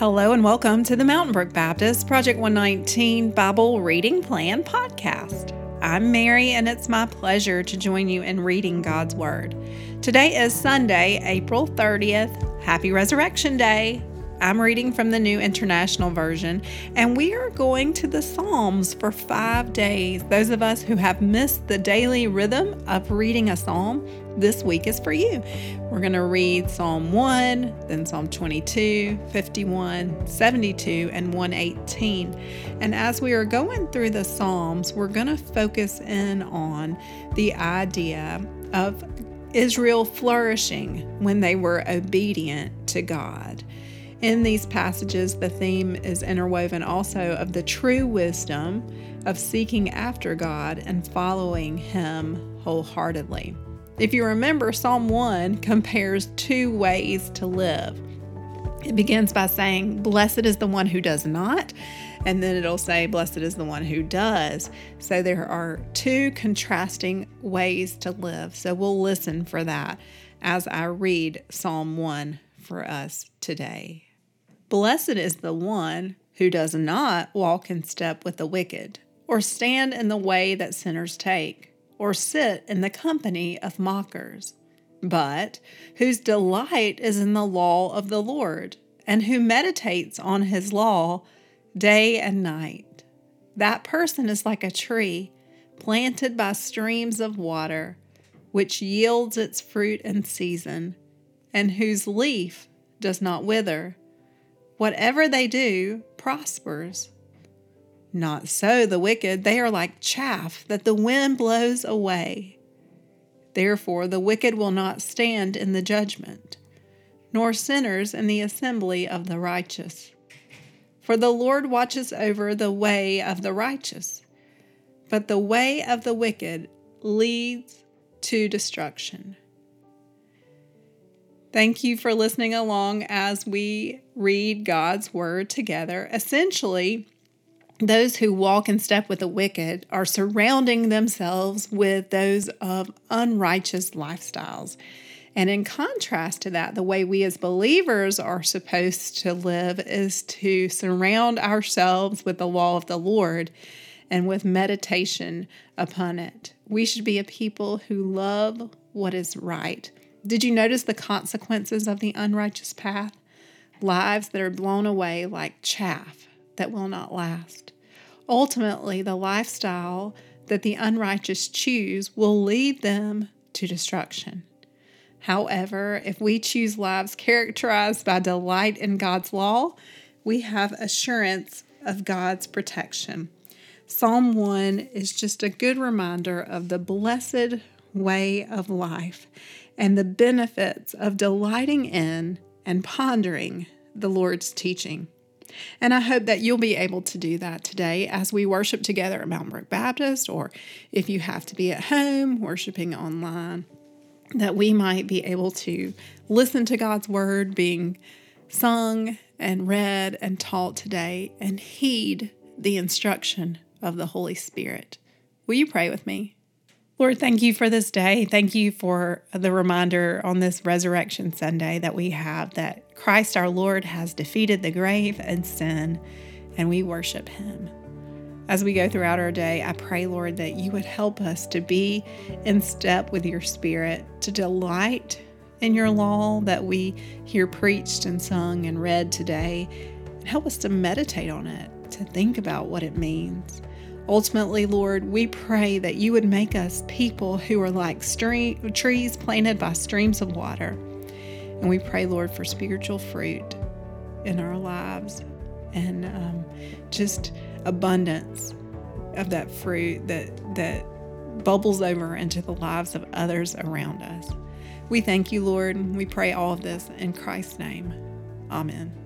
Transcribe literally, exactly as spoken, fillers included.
Hello and welcome to the Mountain Brook Baptist Project one nineteen Bible Reading Plan podcast. I'm Mary and it's my pleasure to join you in reading God's Word. Today is Sunday, April thirtieth. Happy Resurrection Day. I'm reading from the New International Version, and we are going to the Psalms for five days. Those of us who have missed the daily rhythm of reading a psalm, this week is for you. We're going to read Psalm one, then Psalm twenty-two, fifty-one, seventy-two, and one eighteen. And as we are going through the Psalms, we're going to focus in on the idea of Israel flourishing when they were obedient to God. In these passages, the theme is interwoven also of the true wisdom of seeking after God and following Him wholeheartedly. If you remember, Psalm one compares two ways to live. It begins by saying, "Blessed is the one who does not," and then it'll say, "Blessed is the one who does." So there are two contrasting ways to live. So we'll listen for that as I read Psalm one for us today. Blessed is the one who does not walk in step with the wicked, or stand in the way that sinners take, or sit in the company of mockers, but whose delight is in the law of the Lord, and who meditates on His law day and night. That person is like a tree planted by streams of water, which yields its fruit in season, and whose leaf does not wither. Whatever they do prospers. Not so the wicked. They are like chaff that the wind blows away. Therefore the wicked will not stand in the judgment, nor sinners in the assembly of the righteous. For the Lord watches over the way of the righteous, but the way of the wicked leads to destruction. Thank you for listening along as we read God's Word together. Essentially, those who walk in step with the wicked are surrounding themselves with those of unrighteous lifestyles. And in contrast to that, the way we as believers are supposed to live is to surround ourselves with the law of the Lord and with meditation upon it. We should be a people who love what is right. Did you notice the consequences of the unrighteous path? Lives that are blown away like chaff that will not last. Ultimately, the lifestyle that the unrighteous choose will lead them to destruction. However, if we choose lives characterized by delight in God's law, we have assurance of God's protection. Psalm one is just a good reminder of the blessed way of life and the benefits of delighting in and pondering the Lord's teaching. And I hope that you'll be able to do that today as we worship together at Mountain Brook Baptist, or if you have to be at home worshiping online, that we might be able to listen to God's Word being sung and read and taught today and heed the instruction of the Holy Spirit. Will you pray with me? Lord, thank you for this day. Thank you for the reminder on this Resurrection Sunday that we have that Christ our Lord has defeated the grave and sin, and we worship Him. As we go throughout our day, I pray, Lord, that you would help us to be in step with your Spirit, to delight in your law that we hear preached and sung and read today, and help us to meditate on it, to think about what it means. Ultimately, Lord, we pray that you would make us people who are like stream, trees planted by streams of water. And we pray, Lord, for spiritual fruit in our lives and um, just abundance of that fruit that, that bubbles over into the lives of others around us. We thank you, Lord, and we pray all of this in Christ's name. Amen.